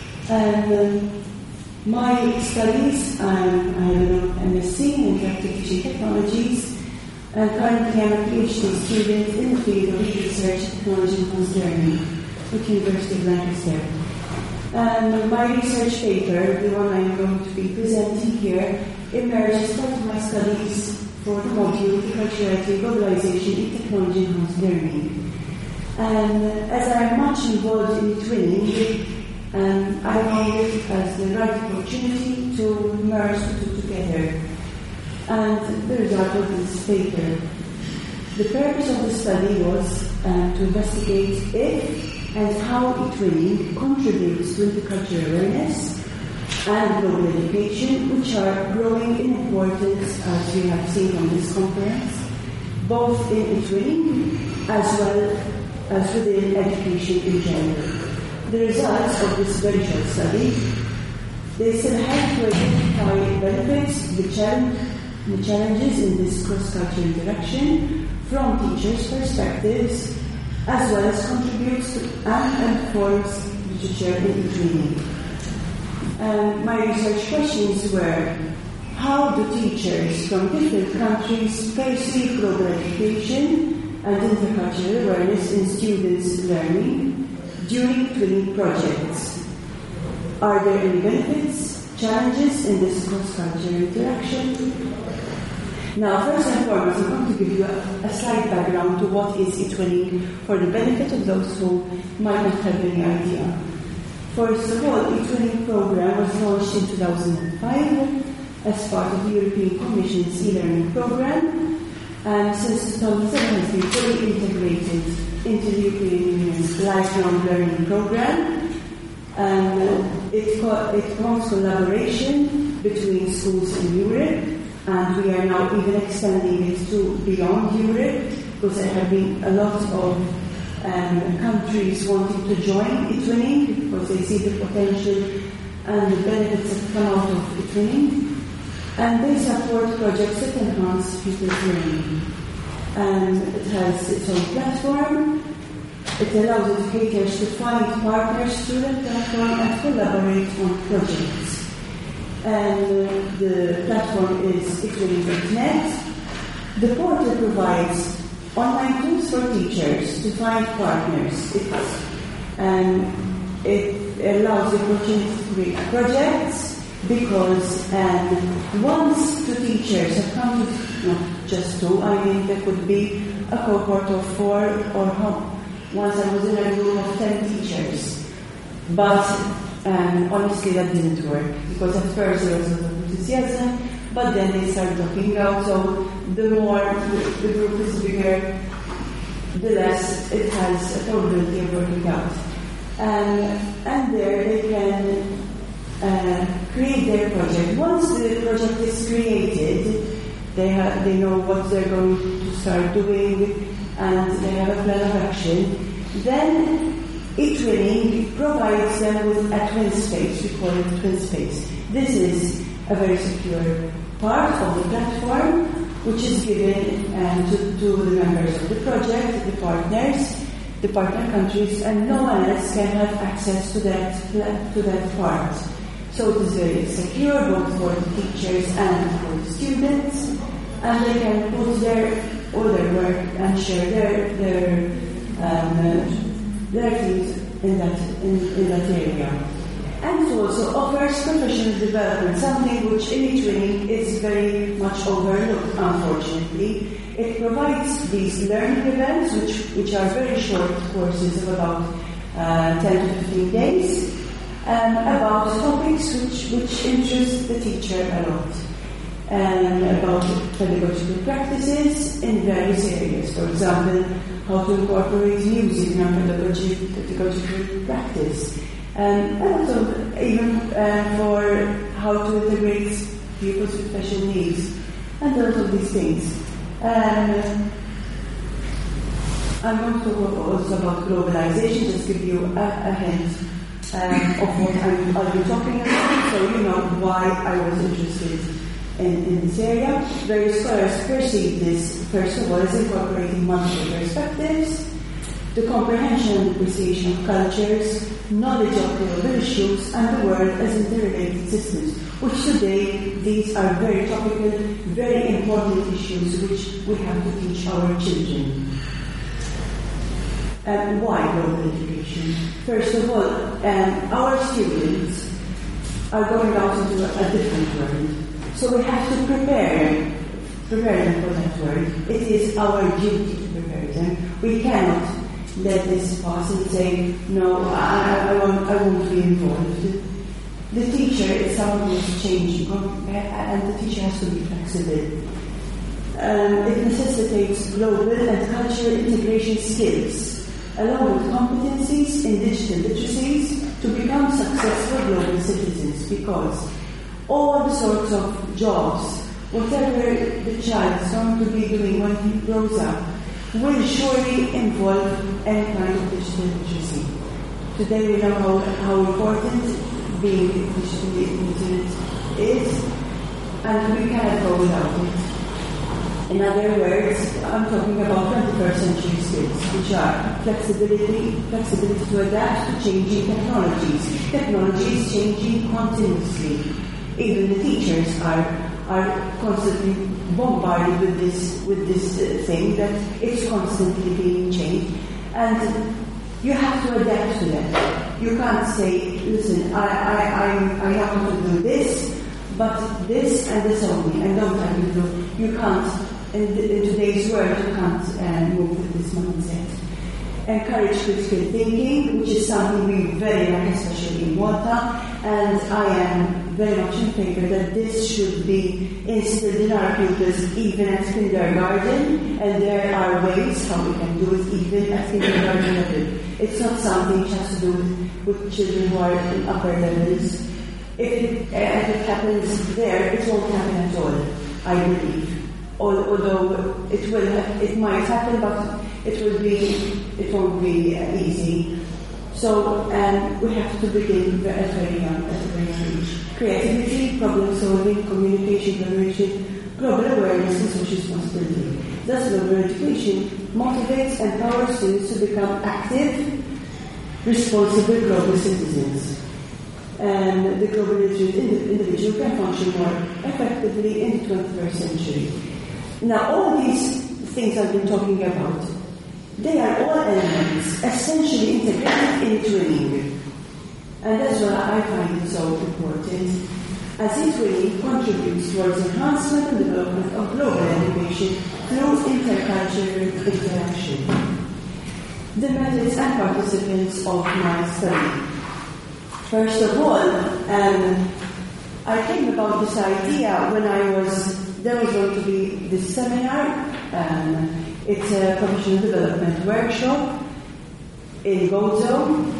My studies, I have an MSc in Interactive Teaching Technologies, and currently I'm a PhD student in the field of research, technology and concerning at the University of Lancaster. My research paper, the one I'm going to be presenting here, emerges part of my studies for the module Culturality, Globalization in Technology Enhanced Learning. And as I am much involved in twinning, I found it as the right opportunity to merge the two together. And the result of this paper. The purpose of the study was to investigate if and how e-twinning contributes to intercultural awareness, and global education, which are growing in importance, as we have seen from this conference, both in eTwinning as well as within education in general. The results of this very short study, they still have to identify benefits, the challenges in this cross-cultural interaction from teachers' perspectives, as well as contributes to and informs literature in eTwinning. My research questions were: how do teachers from different countries perceive global education and intercultural awareness in students' learning during eTwinning projects? Are there any benefits, challenges in this cross-cultural interaction? Now, first and foremost, I'm going to give you a slight background to what is eTwinning for the benefit of those who might not have any idea. First of all, the eTwinning program was launched in 2005 as part of the European Commission's e-learning program, and since 2007 has been fully integrated into the European Union's lifelong learning program, and it promotes collaboration between schools in Europe, and we are now even extending it to beyond Europe, because there have been a lot of countries wanting to join eTwinning because they see the potential and the benefits that come out of eTwinning, and they support projects that enhance people's learning. And it has its own platform. It allows educators to find partners through the platform and collaborate on projects. And the platform is eTwinning.net. The portal provides online tools for teachers to find partners. It allows the opportunity to create projects because once two teachers have come to, not just two, I mean there could be a cohort of 4 or once I was in a room of 10 teachers. But honestly that didn't work because at first there was a lot of enthusiasm, but then they started dropping out, so the more the group is bigger, the less it has a probability of working out. And there they can create their project. Once the project is created, they know what they're going to start doing and they have a plan of action. Then eTwinning provides them with a twin space. We call it twin space. This is a very secure part of the platform, which is given to the members of the project, the partners, the partner countries, and no one else can have access to that part. So it is very secure both for the teachers and for the students, and they can put all their work and share their things in that area. And it also offers professional development, something which in eTwinning is very much overlooked, unfortunately. It provides these learning events, which are very short courses of about 10 to 15 days, about topics which interest the teacher a lot, and about pedagogical practices in various areas. For example, how to incorporate music in our pedagogical practice. And also even for how to integrate pupils with special needs and a lot of these things. I'm going to talk also about globalization, just give you a hint of what I'll be talking about, so you know why I was interested in this area. Various scholars perceive this, first of all, as incorporating multiple perspectives, the comprehension and appreciation of cultures, knowledge of global issues, and the world as interrelated systems, which today these are very topical, very important issues which we have to teach our children. Why global education? First of all, our students are going out into a different world, so we have to prepare them for that world. It is our duty to prepare them. We cannot let this pass and say, no, I won't be involved. The teacher is someone who is changing, and the teacher has to be flexible. It necessitates global and cultural integration skills, along with competencies in digital literacies to become successful global citizens, because all the sorts of jobs, whatever the child is going to be doing when he grows up, will surely involve any kind of digital literacy. Today we know how important being digitally literate is, and we cannot go without it. In other words, I'm talking about 21st century skills, which are flexibility to adapt to changing technologies. Technology is changing continuously. Even the teachers are constantly bombarded with this thing that it's constantly being changed, and you have to adapt to that. You can't say, listen, I know how to do this, but this and this only, and don't have to do. You can't. In today's world, you can't move with this mindset. Encourage critical thinking, which is something we very like, especially in Malta, and I am very much in favor that this should be instilled in our pupils even at kindergarten, and there are ways how we can do it even at kindergarten level. It's not something which has to do with children who are in upper levels. If it happens there, it won't happen at all, I believe. Although it might happen, but it won't be easy. So we have to begin at a very young age. Creativity, problem solving, communication, collaboration, global awareness, and social responsibility. Thus, global education motivates and empowers students to become active, responsible global citizens. And the global individual can function more effectively in the 21st century. Now, all these things I've been talking about, they are all elements essentially integrated in twinning. And that's why I find it so important, as twinning contributes towards enhancement and development of global education through intercultural interaction. The methods and participants of my study. First of all, I came about this idea when there was going to be this seminar. It's a professional development workshop in Gozo,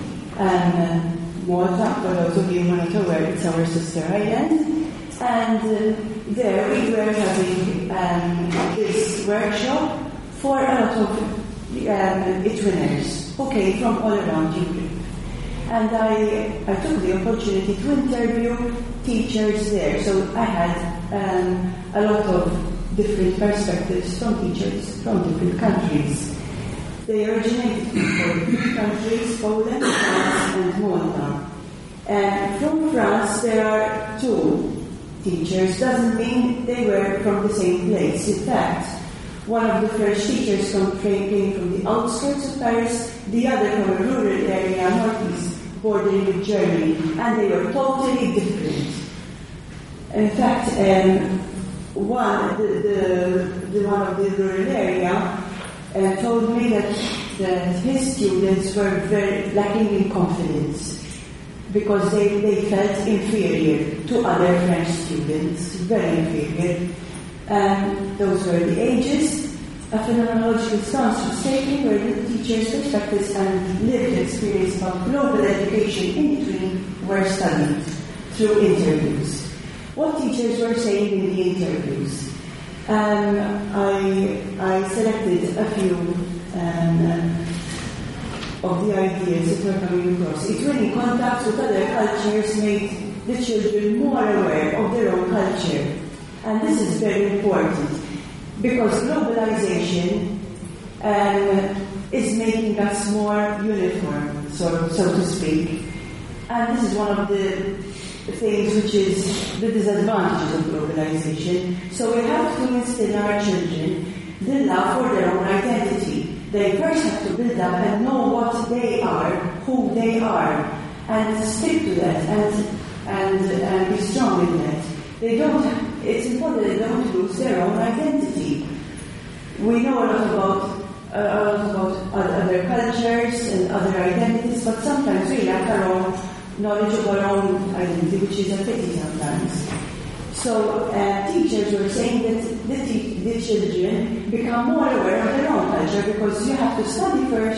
Malta, for those of you who are not aware, it's our sister island. And there we were having this workshop for a lot of winners who came from all around Europe. And I took the opportunity to interview teachers there. So I had a lot of different perspectives from teachers from different countries. They originated from 3 countries, Poland, France, and Malta. And from France, there are 2 teachers. Doesn't mean they were from the same place. In fact, one of the first teachers came from the outskirts of Paris, the other from a rural area, northeast, bordering with Germany, and they were totally different. In fact, one of the rural area told me that his students were very lacking in confidence because they felt inferior to other French students, very inferior. Those were the ages. A phenomenological stance was taken where the teachers' perspectives and lived experience about global education in between were studied through interviews. What teachers were saying in the interviews? I selected a few of the ideas that were coming across. Twinning contacts with other cultures made the children more aware of their own culture. And this is very important because globalization is making us more uniform, so to speak. And this is one of the things which is the disadvantages of globalization. So we have to instill in our children the love for their own identity. They first have to build up and know what they are, who they are, and stick to that and be strong in that. It's important they don't lose their own identity. We know a lot about other cultures and other identities, but sometimes we lack our own knowledge of our own identity, which is a pity sometimes. So teachers were saying that the children become more aware of their own culture because you have to study first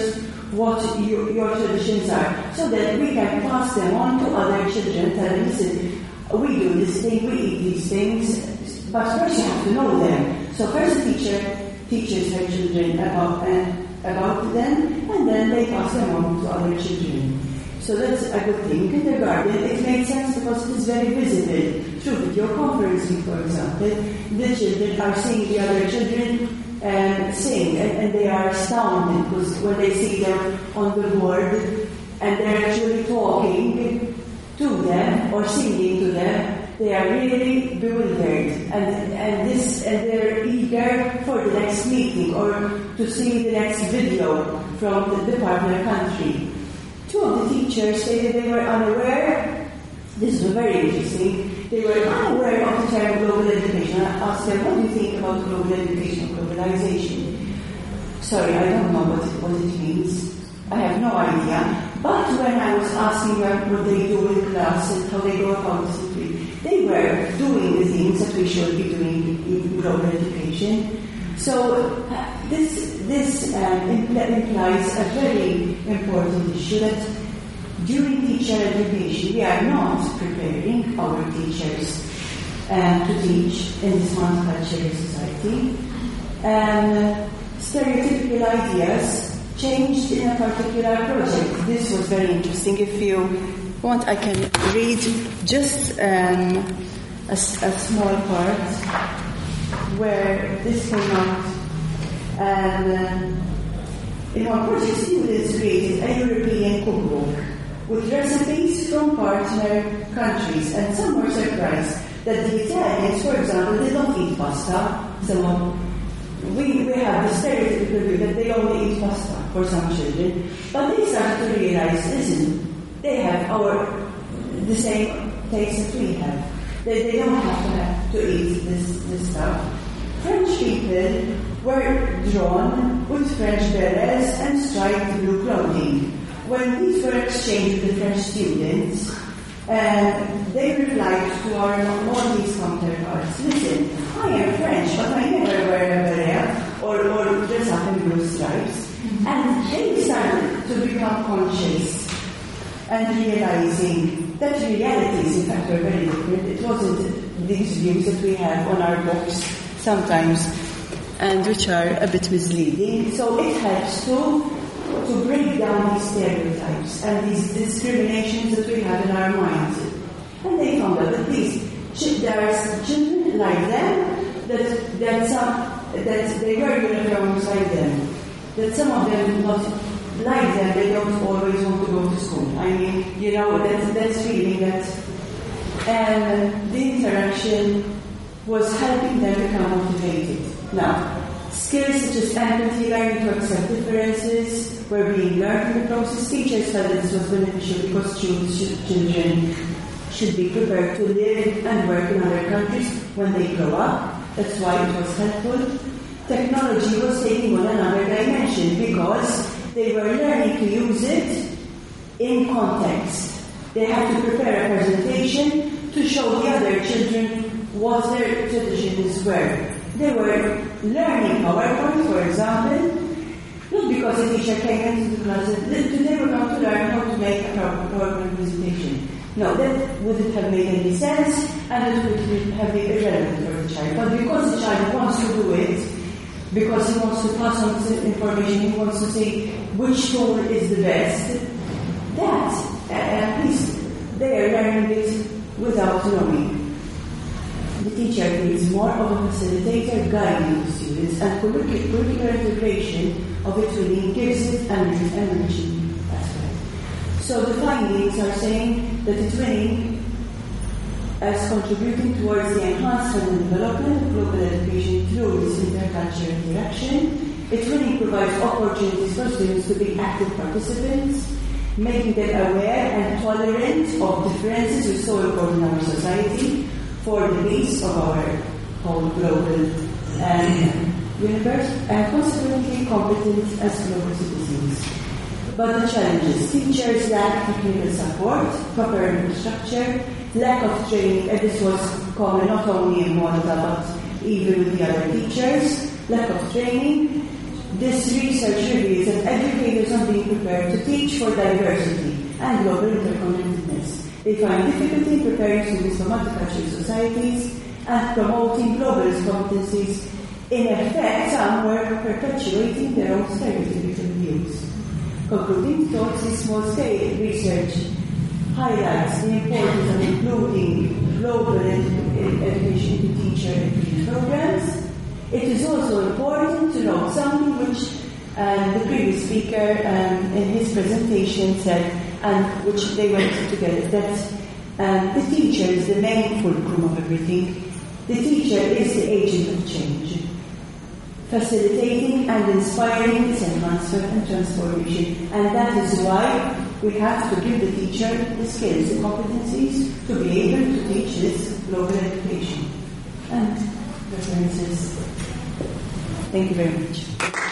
what your traditions are, so that we can pass them on to other children. Tell them, listen, we do this thing, we eat these things, but first you have to know them. So first the teacher teaches her children about them, and then they pass them on to other children. So that's a good thing. Kindergarten, it makes sense because it is very visible. Through video conferencing, for example, the children are seeing the other children sing, and they are astounded because when they see them on the board and they're actually talking to them or singing to them, they are really bewildered and they're eager for the next meeting or to see the next video from the partner country. Two of the teachers stated they were unaware. This was very interesting. They were unaware of the term global education. I asked them, what do you think about global education, globalization? Sorry, I don't know what it means. I have no idea. But when I was asking them what they do in class and how they go about discipline, they were doing the things that we should be doing in global education. So this implies a very important issue that during teacher education we are not preparing our teachers to teach in this multicultural society. Stereotypical ideas changed in a particular project. This was very interesting. If you want, I can read just a small part where this came out. And in one project, students created a European cookbook with recipes from partner countries, and some were surprised that the Italians, for example, they don't eat pasta. So we have the stereotypical view that they only eat pasta for some children, but they started to realize, listen, they have the same taste that we have. They don't have to eat this stuff. French people were drawn with French berets and striped blue clothing. When these were exchanged with the French students, they replied to our Maltese counterparts, listen, I am French, but I never wear a beret or dress up in blue stripes. And they started to become conscious and realizing that realities, in fact, were very different. It wasn't these views that we have on our books sometimes, and which are a bit misleading. So it helps to break down these stereotypes and these discriminations that we have in our minds. And they found out that there are children like them that they wear uniforms like them, that some of them not like them, they don't always want to go to school. I mean, that's feeling that, and the interaction was helping them become motivated. Now, skills such as empathy, learning to accept differences, were being learned in the process. Teachers felt that this was beneficial because children should be prepared to live and work in other countries when they grow up. That's why it was helpful. Technology was taking on another dimension because they were learning to use it in context. They had to prepare a presentation to show the other children what their traditions were. They were learning PowerPoint, for example, not because the teacher came into the class and they were going to learn how to make a PowerPoint presentation. No, that wouldn't have made any sense, and it would have been irrelevant for the child. But because the child wants to do it, because he wants to pass on information, he wants to see which tool is the best, at least they are learning it without knowing. The teacher is more of a facilitator guiding the students, and curricular integration of it really gives it an enriching aspect. So the findings are saying that it's winning as contributing towards the enhancement and development of global education through this intercultural interaction. It really provides opportunities for students to be active participants, making them aware and tolerant of differences which are so important in our society for the base of our whole global universe, and consequently competent as global citizens. But the challenges: teachers lack technical support, proper infrastructure, lack of training, and this was common not only in Malta but even with the other teachers, lack of training, this research reveals that educators are being prepared to teach for diversity and global interconnectedness. They find difficulty in preparing students for multicultural societies and promoting globalist competencies. In effect, some were perpetuating their own stereotypical views. Concluding thoughts, this small-scale research highlights the importance of including global education to teacher education programs. It is also important to note something which the previous speaker in his presentation said, and which they went together, that the teacher is the main fulcrum of everything. The teacher is the agent of change, facilitating and inspiring this advancement and transformation. And that is why we have to give the teacher the skills, the competencies to be able to teach this global education. And references. Thank you very much.